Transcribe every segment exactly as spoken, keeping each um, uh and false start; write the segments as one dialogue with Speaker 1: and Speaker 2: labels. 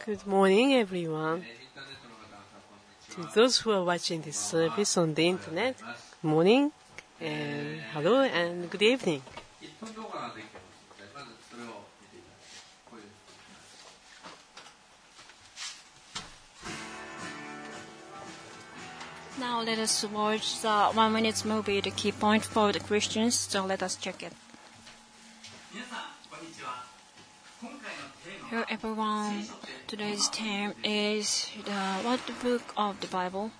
Speaker 1: Good morning, everyone. To those who are watching this service on the internet, good morning, and hello, and good evening.
Speaker 2: Now let us watch the one minute movie, The Key Point for the Christians. So let us check it. Hello everyone. Today's theme is the what the book of the Bible.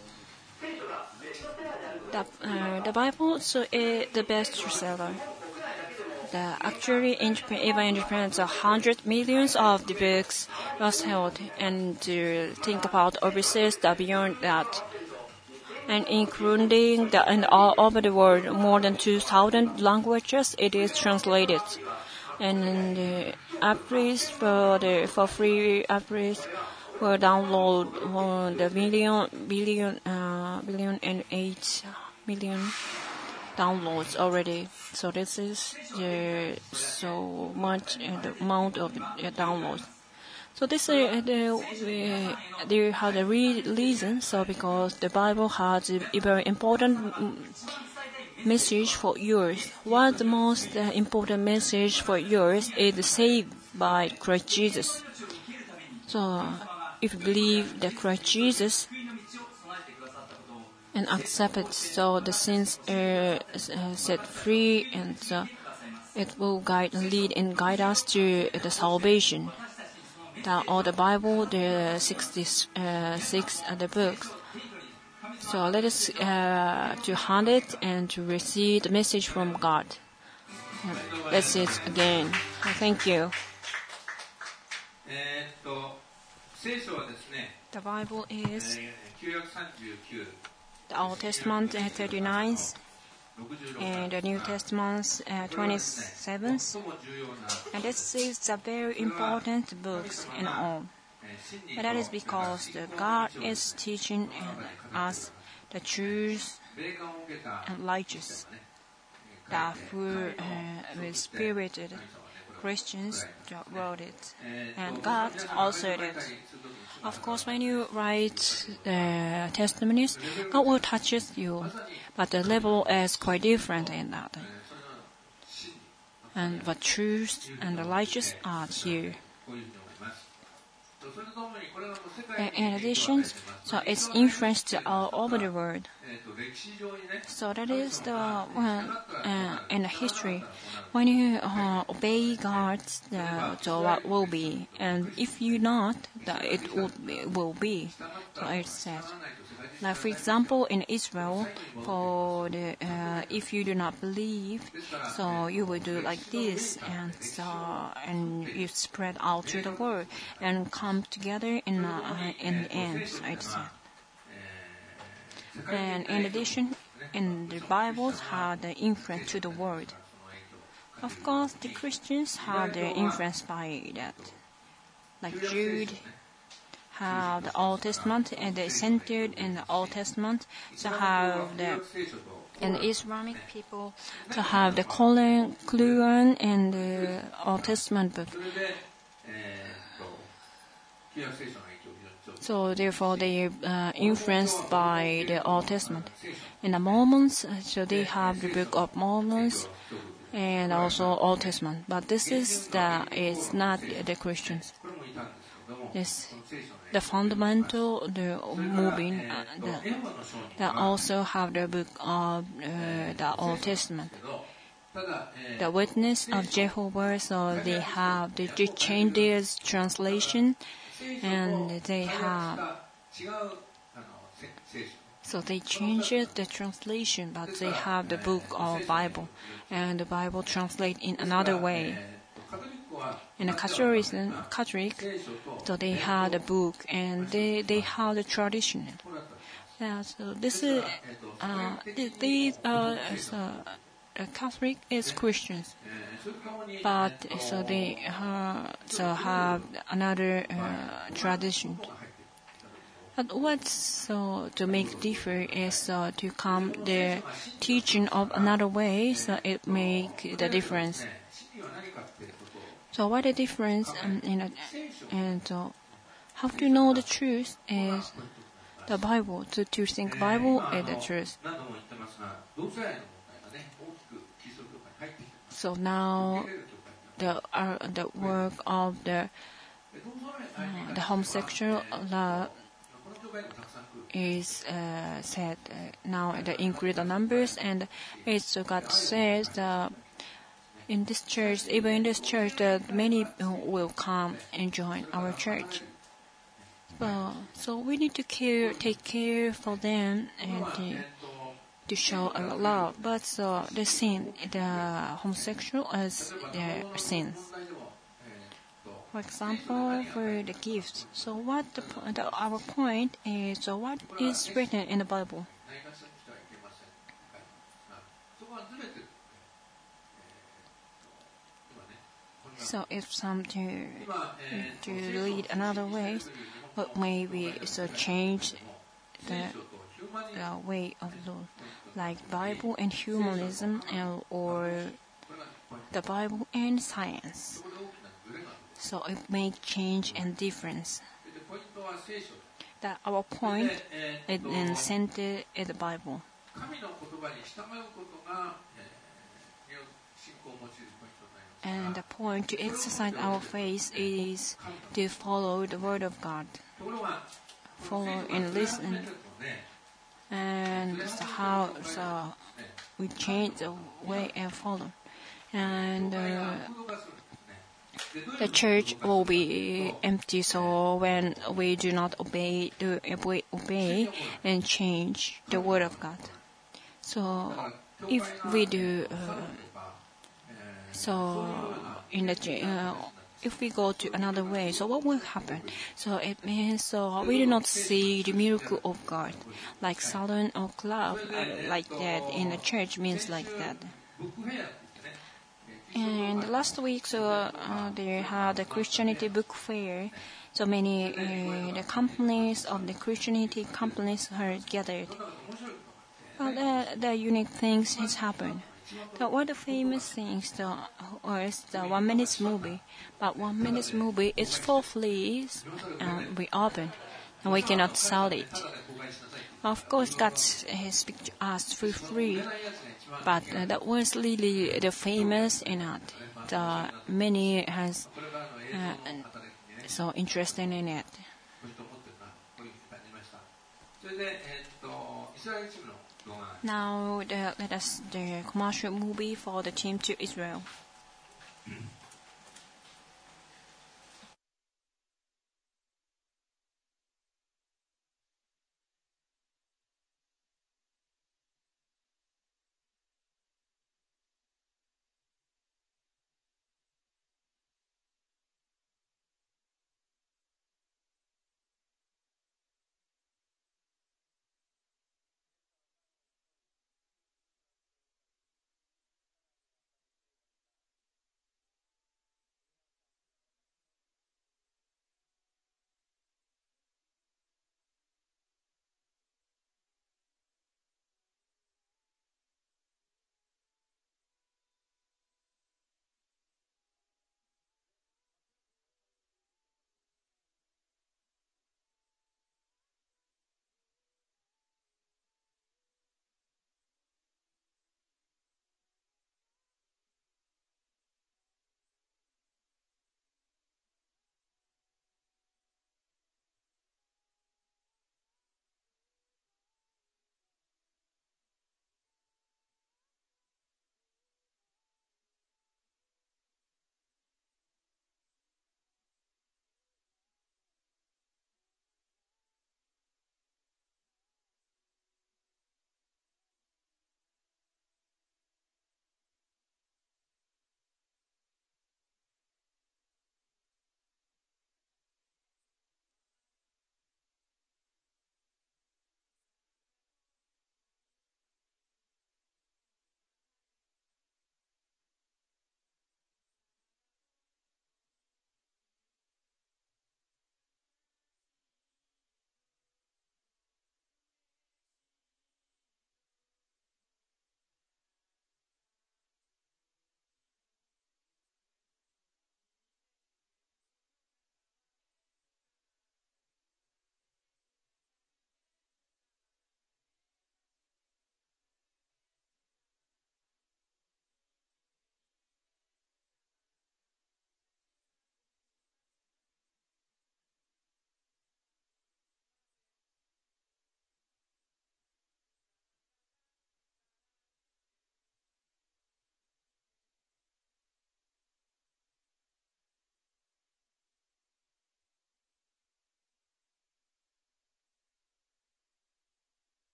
Speaker 2: The, uh, the Bible so is the bestseller. The actually in Japan, even in Japan, the hundred millions of the books was held, and to think about overseas, the beyond that. And including the, and all over the world, more than two thousand languages it is translated. And the apps for the for free apps for download uh, the million billion uh, billion and eight million downloads already. So this is the so much uh, the amount of uh, downloads. So this is uh, the uh, they have the re- reason. So because the Bible has a very important message for yours. What the most uh, important message for yours is saved by Christ Jesus. So uh, if you believe that Christ Jesus and accept it, so the sins are uh, set free, and uh, it will guide, lead, and guide us to the salvation. The, all the Bible, the sixty-six uh, other books. So let us uh, to hand it and to receive the message from God. Uh, that's it again. Thank you. The Bible is the Old Testament uh, thirty-nine and the New Testament uh, twenty-seven. And this is a very important books in all. But that is because the God is teaching us the truth and righteous. That who uh, with spirited Christians wrote it, and God also did. Of course, when you write the testimonies, God will touch you, but the level is quite different in that. And the truth and the righteous are here. In addition, so it's influenced all over the world. So that is the well, uh, in the history. When you uh, obey God, the, so what will be, and if you not, the, it will be, will be. So it says. Like for example, in Israel, for the uh, if you do not believe, so you will do like this, and so and you spread out to the world and come together in uh, in the end. So it said. And in addition, in the Bibles have the influence to the world. Of course, the Christians have the influence by that, like Jude. Have the Old Testament and they centered in the Old Testament to have the and the Islamic people to have the Quran, Quran and the Old Testament book. So therefore they are uh, influenced by the Old Testament. In the Mormons, so they have the Book of Mormons and also Old Testament. But this is the it's not the Christians. This the fundamental, the moving, uh, the, they also have the book of uh, the Old Testament. The Witness of Jehovah, so they have they, they change their translation, and they have so they change it, the translation, but they have the book of Bible, and the Bible translate in another way. In the Catholicism, Catholic, so they have the book and they, they have the tradition. Yeah, so this is uh, these uh, so, uh, Catholic is Christians, but so they uh, so have another uh, tradition. But what's so to make differ is uh, to come the teaching of another way, so it make the difference. So what the difference um, in a, and uh, how to know the truth is the Bible. To, to think Bible is the truth. So now the uh, the work of the uh, the homosexual law is uh, said uh, now the increase the numbers, and it's God says that in this church, even in this church, that many will come and join our church. Uh, so we need to care, take care for them and uh, to show our love. But so the sin, the homosexual is their sin. For example, for the gifts. So what the, the, our point is, so what is written in the Bible? So if some to to lead another way, but maybe so change the, the way of law, like Bible and humanism, and, or the Bible and science. So it may change and difference. That our point is in center is the Bible. And the point to exercise our faith is to follow the Word of God. Follow and listen. And so how so we change the way and follow. And uh, the church will be empty. So when we do not obey, do obey, obey and change the Word of God. So if we do. Uh, So, in the uh, if we go to another way, so what will happen? So it means so we do not see the miracle of God, like Salon or club, uh, like that in the church means like that. And last week, so uh, they had the Christianity book fair. So many uh, the companies of the Christianity companies are gathered. Well, the, the unique things has happened. The, one of the famous things the, was the one minute movie. But one minute movie is for free and we open and we cannot sell it. Of course, God has speak to us for free, but uh, that was really the famous in it. The many has uh, so interested in it. Now, the, let us the commercial movie for the team to Israel.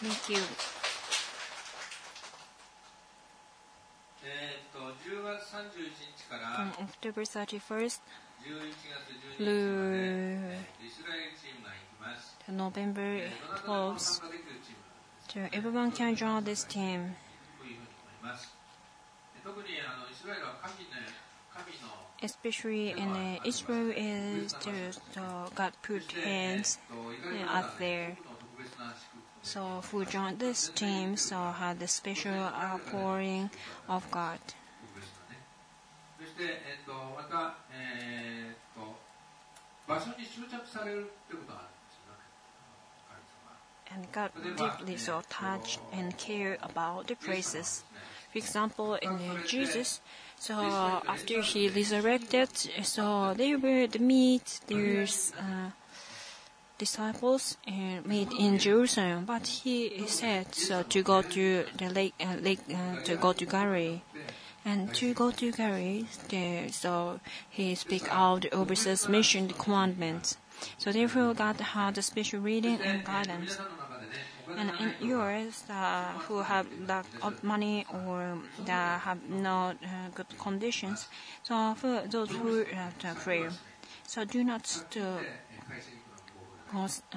Speaker 2: Thank you.
Speaker 3: えーっとじゅうがつさんじゅういちにちから
Speaker 2: From October thirty-first
Speaker 3: じゅういちがつじゅうににちまで
Speaker 2: through
Speaker 3: イスラエルチームが行きます。
Speaker 2: to November
Speaker 3: えーどなたでも
Speaker 2: twelfth,
Speaker 3: 参加できるチームなんです
Speaker 2: to everyone can join this team.
Speaker 3: というふうに思います。で特にあのイスラエルは神の神の
Speaker 2: Especially in uh, Israel is just uh, God put hands
Speaker 3: えーっと意外
Speaker 2: uh,
Speaker 3: な
Speaker 2: out there.
Speaker 3: 僕の特別な祝福
Speaker 2: So who joined this team so had the special outpouring of God.
Speaker 3: 特別なね。そして、えーっとまた、えーっと場所に執着されるってことがあるんですよね。神様
Speaker 2: And God deeply so touch and care about the places. For example, in uh, Jesus, so after he resurrected, so they were to meet their uh, disciples and meet in Jerusalem. But he said so to go to the lake, uh, lake uh, to go to Galilee. And to go to Galilee, there, so he speak out over his mission commandments. So therefore, God had a special reading and guidance. And in yours, uh, who have lack of money or that have not uh, good conditions, so for those who have to pray, so do not to, cause, uh,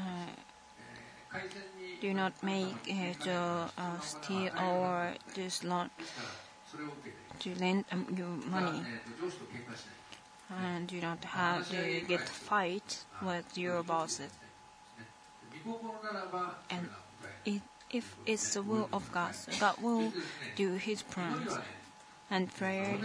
Speaker 2: do not make uh, to uh, steal or to slot to lend um, you money, and do not have to get fight with your bosses. And it, if it's the will of God, so God will do His plans and prayer.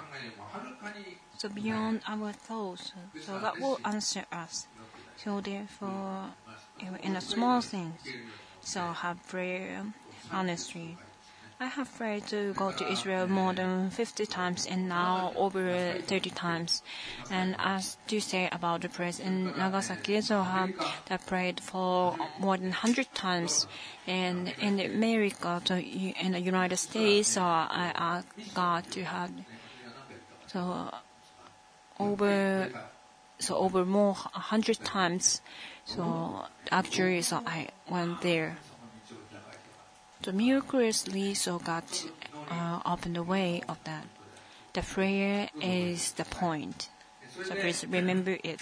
Speaker 2: So beyond our thoughts, so God will answer us. So therefore, in the small things, so have prayer honestly. I have prayed to go to Israel more than fifty times and now over thirty times. And as to say about the prayers in Nagasaki, so I have prayed for more than one hundred times. And in America, so in the United States, so I asked God to have so over so over more one hundred times. So actually, so I went there. So miraculously, so God uh, opened the way of that. The prayer is the point. So please remember it.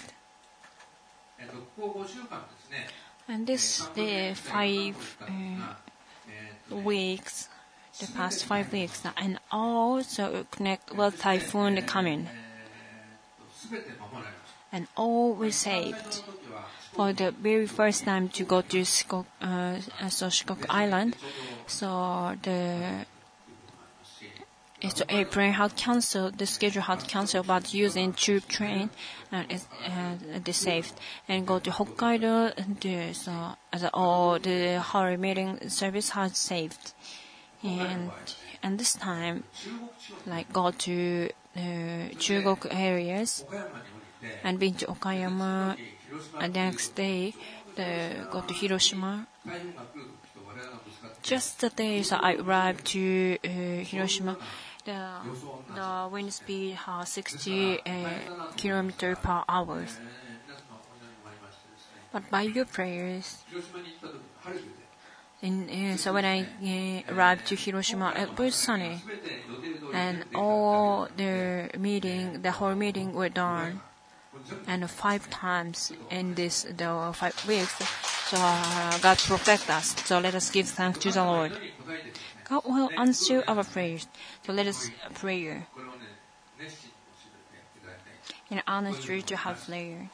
Speaker 2: And this the five uh, weeks, the past five weeks, and also connect with typhoon coming, and all were saved. For the very first time to go to Shikoku, uh, so Shikoku Island, so the so airplane had cancelled, the schedule had cancelled, but using tube train, and it's uh, they saved. And go to Hokkaido, and the, so as all the Holy Meeting service had saved. And and this time, like go to uh, Chugoku areas, and been to Okayama. And the next day, the, go to Hiroshima. Just the day so I arrived to uh, Hiroshima, the, the wind speed has sixty uh, kilometers per hour. But by your prayers, in, uh, so when I uh, arrived to Hiroshima, it was sunny, and all the meeting, the whole meeting were done. And five times in this the five weeks, so uh, God protect us. So let us give thanks to the Lord. God will answer our prayers. So let us pray in honesty to have prayer.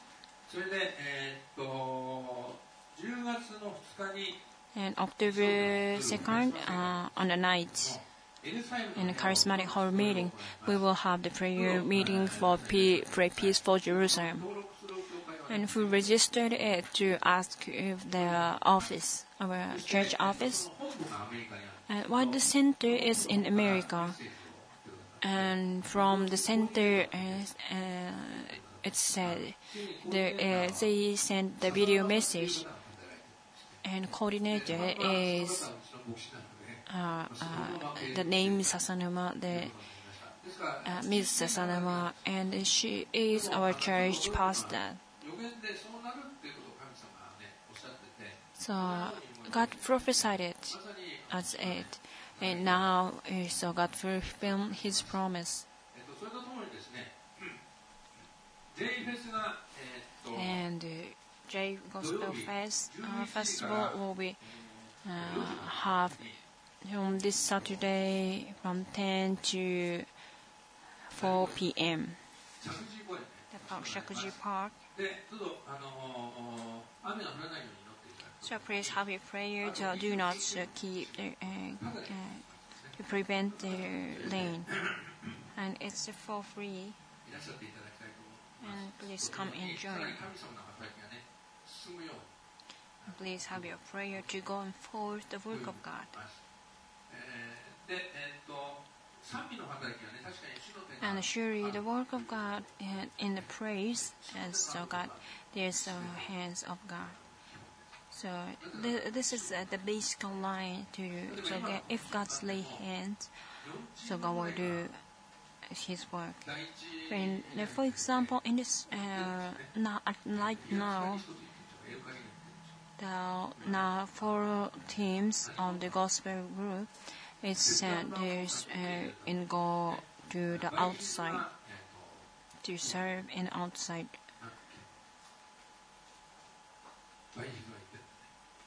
Speaker 2: And October second, uh, on the night, in a charismatic hall meeting, we will have the prayer meeting for pe- pray peace for Jerusalem. And we registered it to ask if the office, our church office, and while the center is in America, and from the center, uh, uh, it said there, uh, they sent the video message, and coordinator is. Uh, uh, the name is Sasanuma, the uh, Miss Sasanuma, and she is our church pastor. So God prophesied it as it, and now uh, so God fulfilled His promise.
Speaker 3: えっと、それとともにですね、J フェスが、えっと
Speaker 2: And uh, J Gospel Fest uh, Festival will be uh, have from this Saturday from ten to four p.m.
Speaker 3: 石神井公園ね。
Speaker 2: The Park Shakuji Park.
Speaker 3: で、どうぞ、あのー、雨が降らないように祈っていただき
Speaker 2: So please have your prayer to do not uh, keep the, uh, uh, to prevent the rain. And it's for free.
Speaker 3: いらっしゃっていただきたいと思います。
Speaker 2: And please come and
Speaker 3: さら
Speaker 2: join.
Speaker 3: に神様の働きがね、進むように。
Speaker 2: Please have your prayer to go and forth the work of God.
Speaker 3: えーで、えーっと、賛美の働きはね、確かに主の手が
Speaker 2: And surely the work of God in, in the praise, and so God, there's the hands of God. So th- this is uh, the basic line to so get, if God's lay hands, so God will do His work.
Speaker 3: 第一
Speaker 2: When, uh, for example, in this uh, now, like now, the now four teams of the gospel group is sent is, uh, and go to the outside to serve in outside.
Speaker 3: バイヒズが言ってる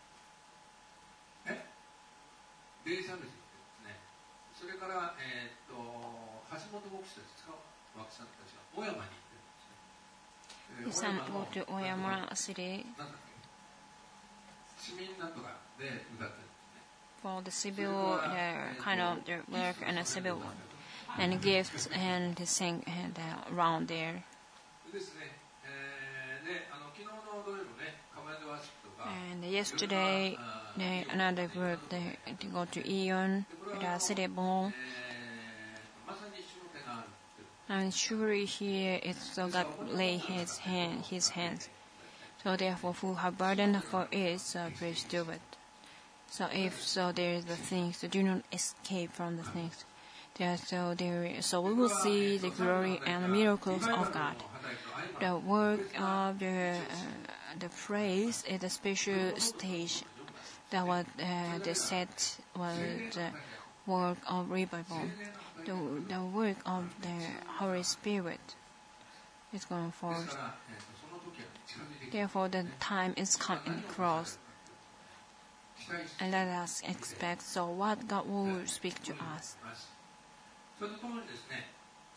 Speaker 3: ね。えデイサムジですね。それから、えーっと、橋本牧師たち、塚脇さんたちが小山に行ってるんですね。
Speaker 2: Some go to Oyamura city
Speaker 3: なんだっけ市民なんとかで歌ってるんですね。
Speaker 2: for the civil, uh, kind of their work and a civil one, and gifts and to sing and uh, around there.
Speaker 3: ですね。えーで、あの昨日の土曜のね、カマンドワーシップとか、
Speaker 2: And yesterday, the, another group they, they go to Ion, the city ball,
Speaker 3: えーまさに主の手があるっていう。
Speaker 2: and surely here it's so God lay His hand, His hands. So therefore, who have burden for it, so please do it. So if so, there is the things, so do not escape from the things. There, so there, so we will see the glory and the miracles of God. The work of the uh, the praise is a special stage. That was uh, the set was the work of revival. The the work of the Holy Spirit is going
Speaker 3: です
Speaker 2: forth.
Speaker 3: から、えーとその時は近づいてきて
Speaker 2: Therefore, the time is coming close,
Speaker 3: 期待して
Speaker 2: and let us expect. So, what God will speak to us.
Speaker 3: ます。それとともにですね、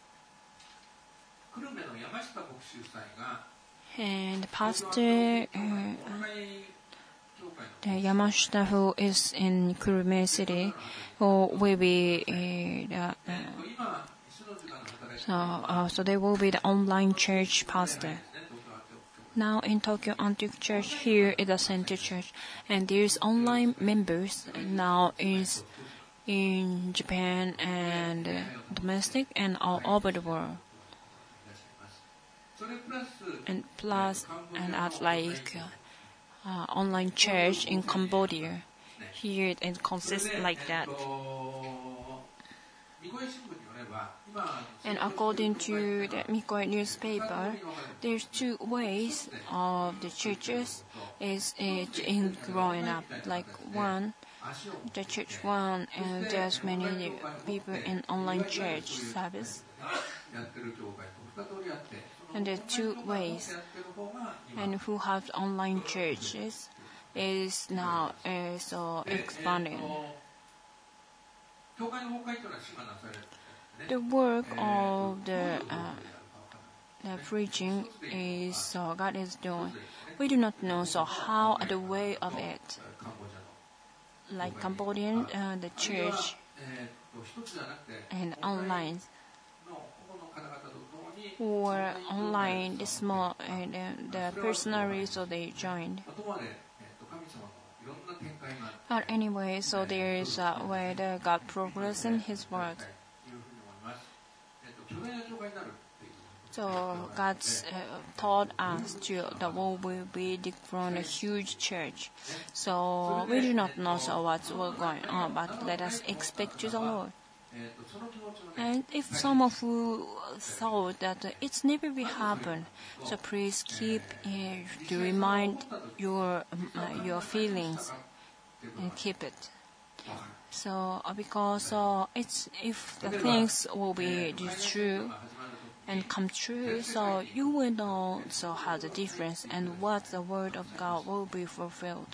Speaker 3: 久留米の山下牧師夫妻が
Speaker 2: And
Speaker 3: オ
Speaker 2: Pastor
Speaker 3: ン
Speaker 2: uh,
Speaker 3: ライン教会の
Speaker 2: the Yamashita, who is in Kurume City, who will be uh, the, uh,
Speaker 3: 今、主の時間の働き
Speaker 2: so, uh, so they will be the online church pastor.
Speaker 3: ね、東京アテオ教
Speaker 2: Now in Tokyo Antioch Church, here is a center church, and there's online members now is in Japan and uh, domestic and all over the world.
Speaker 3: それプラス
Speaker 2: And plus, and at like uh, uh, online church in Cambodia, here it consists like that.
Speaker 3: 三越新聞によれば今
Speaker 2: And according to the Mikoe newspaper, there's two ways of the churches is it in growing up. Like one, the church one, and there's many people in online church service.
Speaker 3: やってる教会と二通りあって、
Speaker 2: And there are two ways.
Speaker 3: やってる方が今
Speaker 2: And who have online churches is now uh, so expanding.
Speaker 3: 教会の崩壊というのは主がなされるんですね。
Speaker 2: The work of the uh, the preaching is so God is doing. We do not know so how the way of it.
Speaker 3: カンボジアの
Speaker 2: Like Cambodian, uh, the church
Speaker 3: えーと一つじゃなくて
Speaker 2: and online
Speaker 3: のここの方々と共に
Speaker 2: or online, the small and uh, the personally, so they joined.
Speaker 3: 後まで、えーと神様のいろんな展開が
Speaker 2: But anyway, so there is a way that God progress in His word.
Speaker 3: というふうに思います。えーと巨大な教会になるっていう。
Speaker 2: So God's uh, taught us to the world will be from a huge church. So we do not know so what's going on, but let us expect to the Lord.
Speaker 3: えーとその気持ちをね
Speaker 2: And if some of you thought that uh, it's never will happen, so please keep uh, to remind your um, uh, your feelings. and keep it. So uh, because uh, it's if the things will be true and come true, so you will know so how the difference and what the word of God will be fulfilled.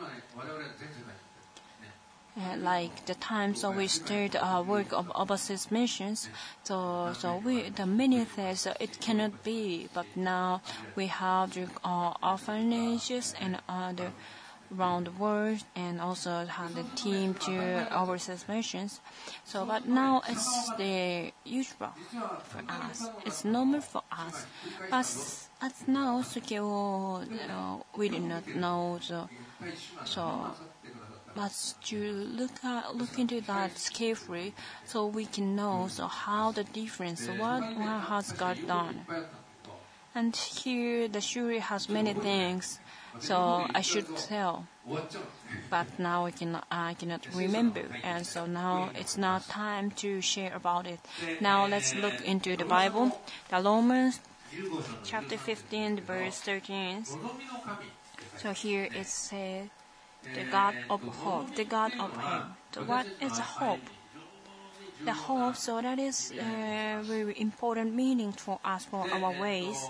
Speaker 2: Uh, like the times so we started our work of overseas missions, so so we the many things so it cannot be, but now we have the uh, orphanages and other around the world, and also have the team to overseas missions. So, but now it's the usual for us. It's normal for us, but as now, so uh, we do not know. So, so. But to look at, look into that carefully, so we can know so how the difference, what, what has God done. And here the jury has many things, so I should tell. But now I cannot, I cannot remember, and so now it's not time to share about it. Now let's look into the Bible, the Romans chapter fifteen, verse thirteen. So here it says, the God of hope, the God of hope. So what is hope? The hope, so that is a very important meaning for us, for our ways.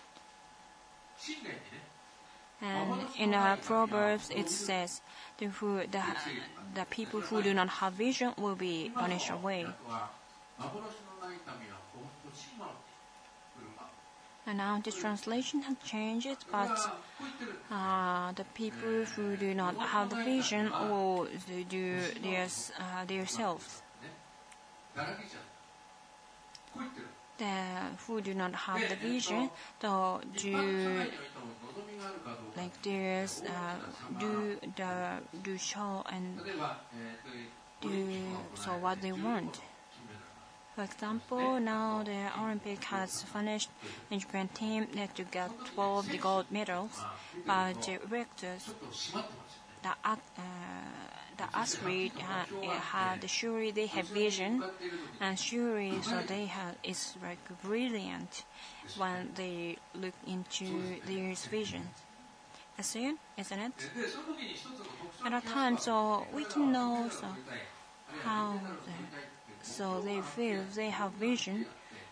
Speaker 2: And in uh, Proverbs it says, the, who, the, the people who do not have vision will be punished away. And now the translation has changed, but uh, the people who do not have the vision will do their, uh, themselves. The who do not have the vision, so do like there's uh, do the do show and do so what they want. For example, now the Olympic has finished in Japan team that to get twelve the gold medals, but the directors, the uh, the athlete ha, have the surely they have vision, and surely so they have is like brilliant when they look into their vision. Is it? Isn't it? At a time, so we can know so how. The, So they feel they have vision,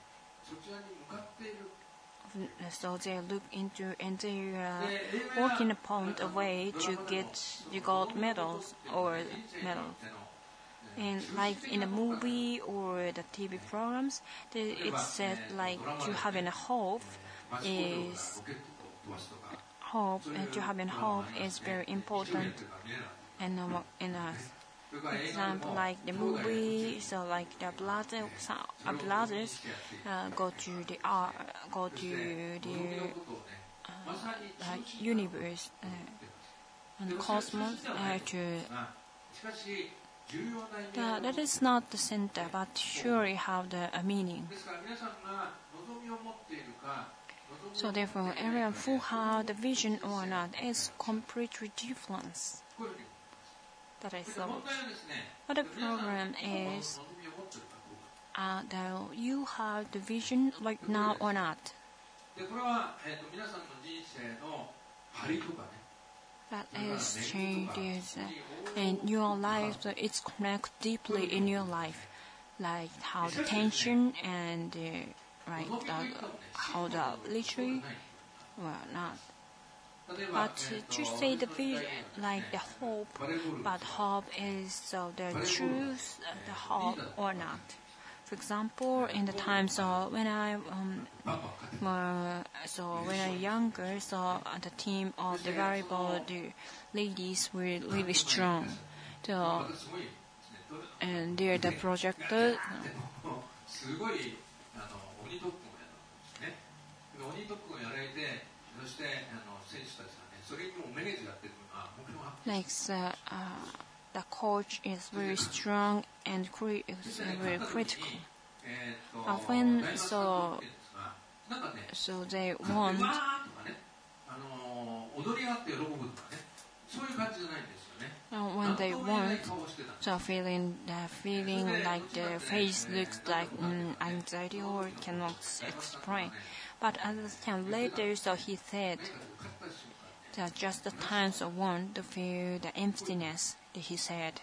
Speaker 2: so they look into and they are uh, working upon a way to get the gold medals or medals. And like in a movie or the T V programs, it's said like to having a hope is hope and to having hope is very important in in us. For example, like the movie, so like the brothers, uh, brothers uh, go to the uh, go to the uh, like universe uh, and cosmos uh, to. Uh, that is not the center, but surely have the uh, meaning. So therefore, everyone who have the vision or not is completely different. That I thought. But the problem is uh, that you have the vision right now or not. That is changes in your life, so it's connected deeply in your life, like how the tension and uh, right, the, how the literally, well, not. But to say the vision, like the hope, but hope is so the truth, the hope or not. For example, in the times so when I um, were, so when I younger, so the team of the volleyball, the ladies were really strong. So and they're the projector. Like the, uh, the coach is very strong and cri- is very critical. Uh, when so so they want. Uh, when they want, so feeling the feeling like the face looks like mm, anxiety or cannot explain. But at the time later, so he said, there are just the times of one to feel the emptiness, he said.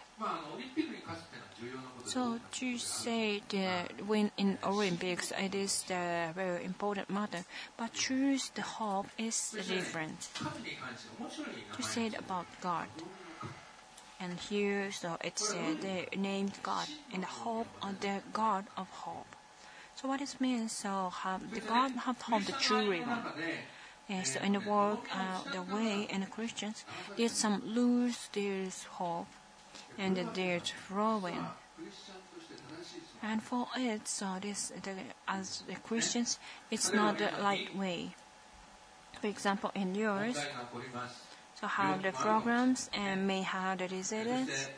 Speaker 2: So to say that when in Olympics it is the very important matter, but choose the hope is different. To say it about God. And here, so it said they named God and the hope of the God of hope. So what it means, so have the God have hope, the true one. And so in the work, uh, the way, and the Christians, there's some lose, there's hope, and there's flowing. And for it, so this, the, as the Christians, it's not the right way. For example, in yours, so have the programs and may have the residents,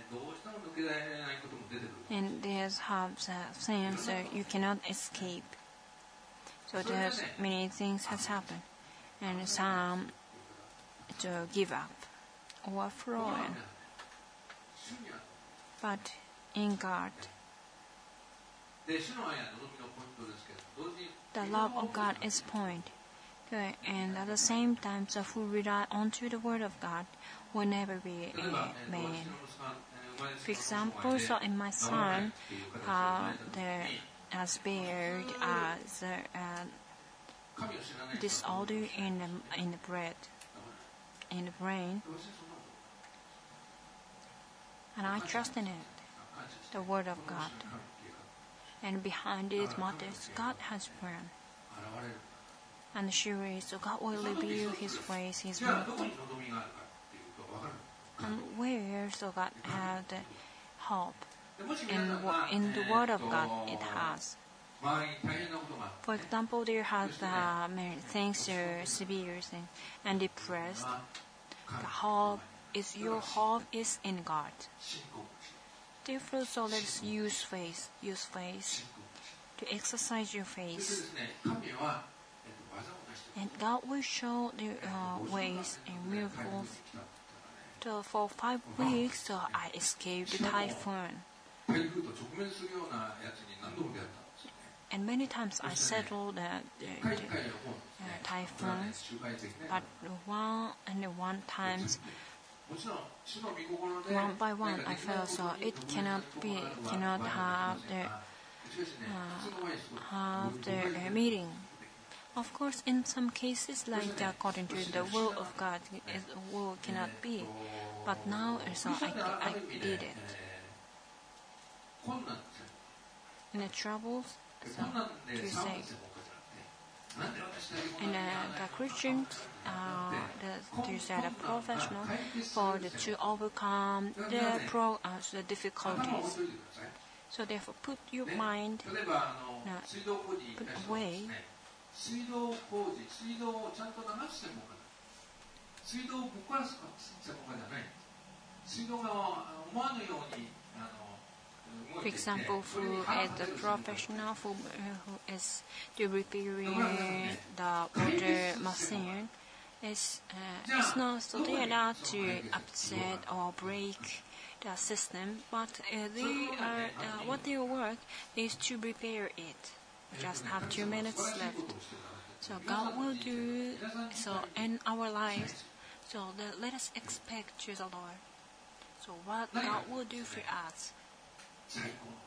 Speaker 2: and there's have the things that you cannot escape. So there's many things has happened, and some to give up or flowing. But in God, the love of God is point. Okay, and at the same time, so who rely onto the word of God will never be a man. For example, so in my son, uh, the has beard as uh, disorder in the in the bread, in the brain, and I trust in it, the word of God. And behind these matters, God has planned. And surely, so God will reveal His ways, His miracle. And where, so God has the hope. And in the Word of God, it has. For example, there has uh, many things, uh, severe things, and depressed. The hope is your hope is in God. Therefore, so let's use faith, use faith to exercise your faith. And God will show the uh, ways and miracles. So for five weeks, so I escaped the typhoon. And many times I settled the, the, the uh, typhoon, but one and one times, one by one, I felt so it cannot be, cannot have the uh, have the uh, meeting. Of course, in some cases, like according to the will of God, it will cannot be. But now, so I, I did it. In the troubles, so to say, and uh, the Christians, uh, the, to say the professional, for the, to overcome the pro, uh, the difficulties. So therefore, put your mind, uh, put away.
Speaker 3: 水道工事、水道をちゃんと流す専門家だ。水道をぶっ壊す専門家じゃない。水道が思わぬようにあの
Speaker 2: For example, who is the professional who, who is repairing the water machine, is uh, it's not so they are not to upset or break the system, but uh, they are uh, what their work is to repair it. We just have two minutes left. So God will do so in our lives. So the, let us expect to the Lord. So what God will do for us. The,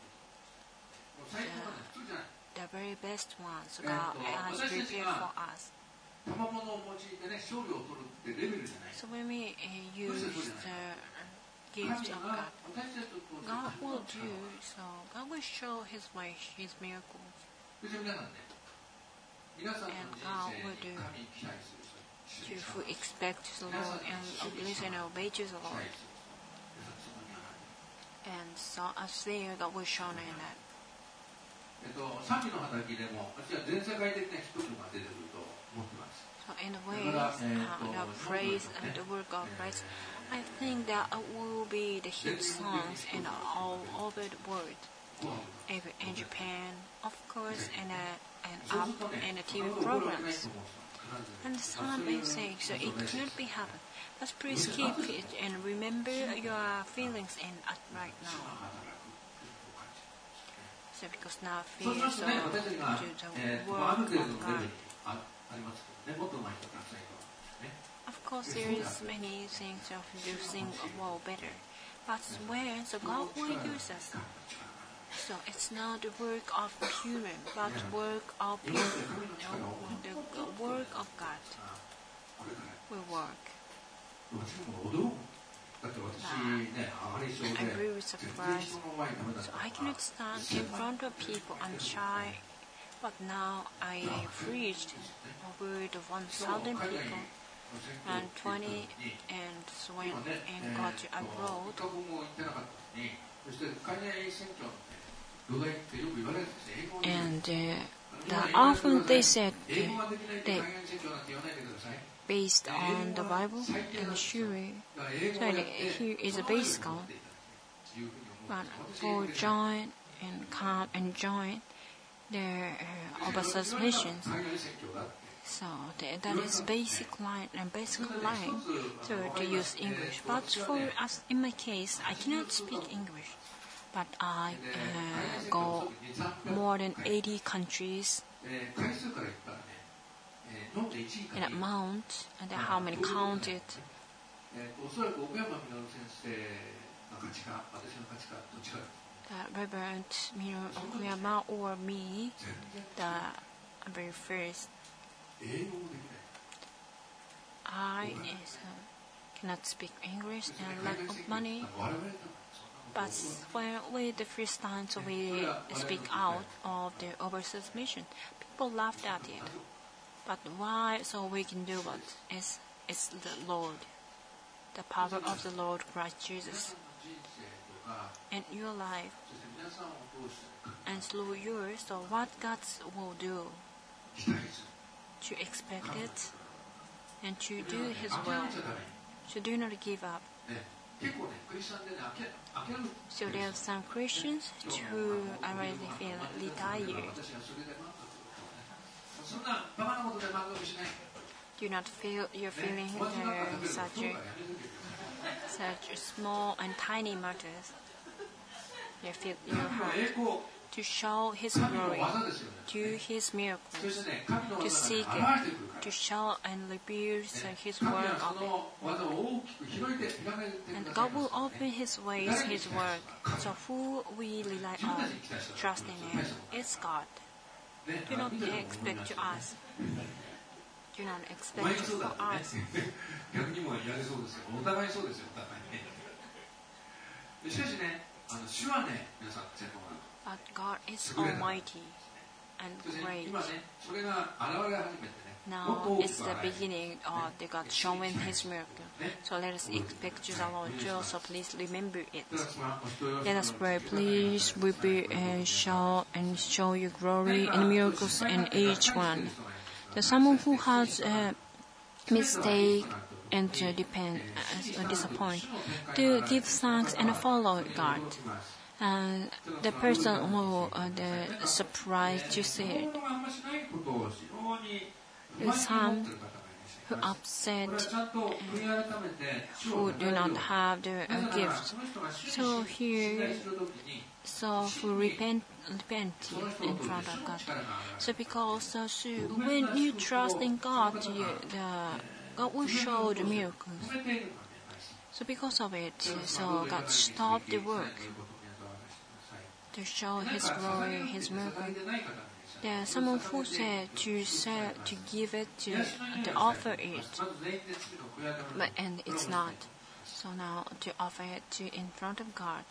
Speaker 2: the very best one. So God has prepared for us. So when we uh, use the gift of God, God will do so. God will show His way, His miracles. And God will do to who expect the Lord and listen and obey to the Lord. And so as there, God will show in that. So in the way, uh, the praise and the work of Christ, I think that it will be the hit songs and all over the world. Even in Japan, of course, and uh, and up in the T V programs. And some may say, so it could be happen. But please keep it and remember your feelings in uh, right now. So because now fear so to the work of God. Of course, there is many things of using a wall better, but where the God will use us. So it's not the work of human, but work of people. No, the work of God will work. I'm really surprised. So I cannot stand in front of people. I'm shy. But now I preached a word of one thousand people and twenty and when and got to abroad. And uh, the, often they said uh, they based on the Bible and surely so here is a bicycle. But for join and come and join their uh, overseas missions. So the, that is basic line and basic line so to use English. But for us, in my case, I cannot speak English. But I uh, go more than eighty countries in amount, and how many counted. The Reverend Miro Okuyama or me, the very first, I is, uh, cannot speak English and lack of money. But when we the first time so we speak out of the overseas mission, people laughed at it. But why? So we can do what? It's, it's the Lord, the power of the Lord Christ Jesus. In your life and through yours, so what God will do, to expect it and to do His will, to do not give up. So there are some Christians who already feel retired. Do not feel you're feeling uh, such a, such a small and tiny matters. You feel your heart to show His glory, do His miracles, to seek it, to show and reveal His word of it. And God will open His ways, His work. So who we rely on, trust in Him, it's God. Do not expect to us. Do not expect for us. But God is almighty and great. Now it's the beginning of the God showing His miracle. So let us expect the Lord to. So please remember it. Let us pray. Please reveal and show and show your glory and miracles in each one. There's someone who has a mistake and to depend, uh, disappoint, to give thanks and follow God. And the person who uh, the surprised to see it. Some who upset, uh, who do not have the uh, gift. So here, so who repent, repent in front of God. So because uh, so when you trust in God, you, the God will show the miracles. So because of it, so God stopped the work to show His glory, His miracle. There is someone who said to sell, to give it, to, to offer it, but and it's not. So now to offer it to in front of God.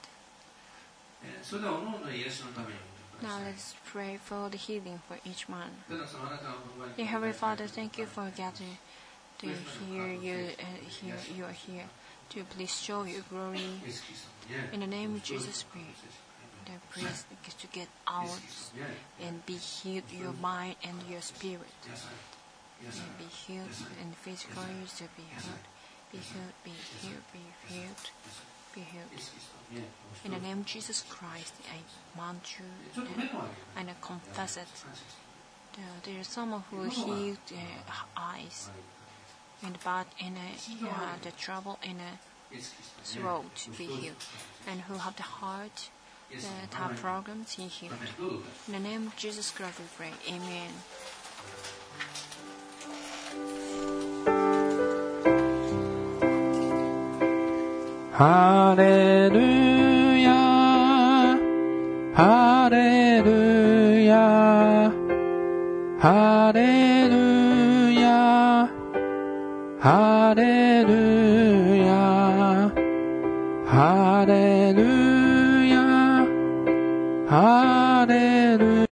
Speaker 2: Now let's pray for the healing for each one. Dear Heavenly Father, thank you for gathering to hear you, uh, here you are here. To please show your glory. In the name of Jesus, pray. Please to get out and be healed your mind and your spirit. And be healed and physically to be healed. Be healed, be healed, be healed, be healed. In the name of Jesus Christ, I want you and, and I confess it. There is someone who healed uh, eyes and but in a, uh, the trouble in a throat to be healed, and who have the heart that have problems he healed. In the name of Jesus Christ we pray. Amen.
Speaker 3: ハレルヤハレルヤハレルヤハレルヤハレルヤハレルヤ